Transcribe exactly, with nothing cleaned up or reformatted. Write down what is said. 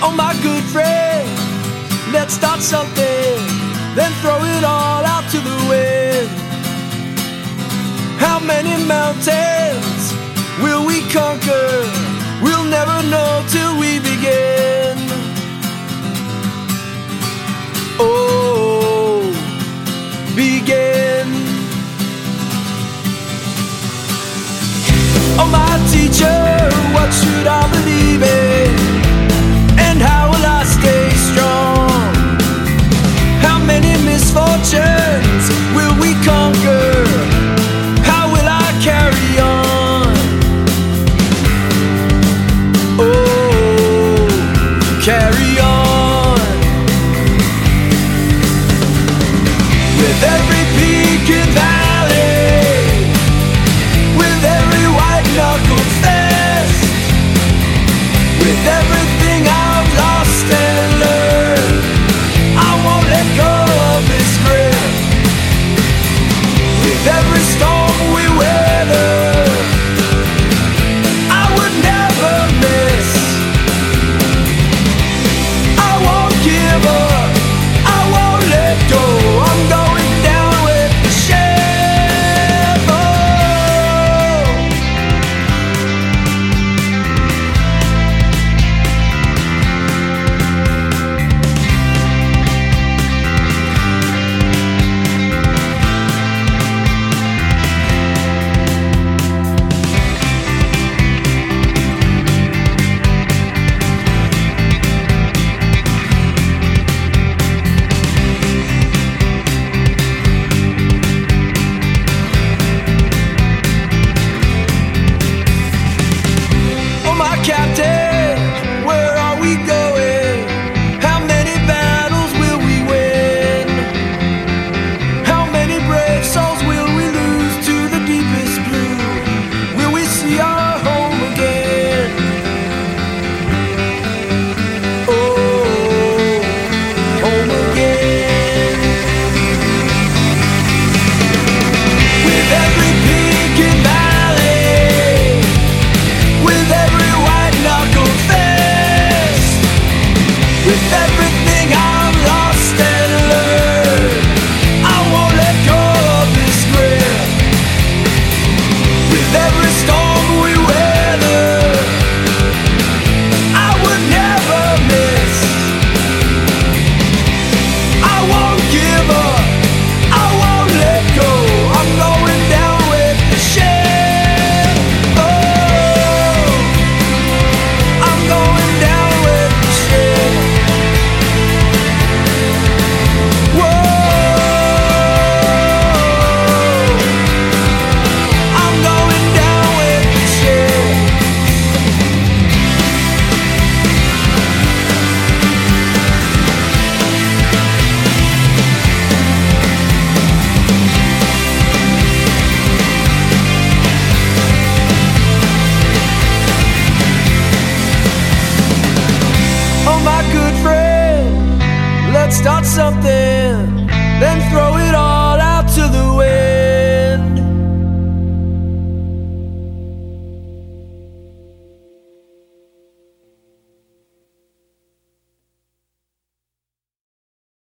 Oh my good friend, let's start something, then throw it all out to the wind. How many mountains will we conquer? We'll never know till we begin. Oh, begin. Oh my teacher, what should I believe in? And how will I stay strong? How many misfortunes will we conquer? How will I carry on? Oh, carry on.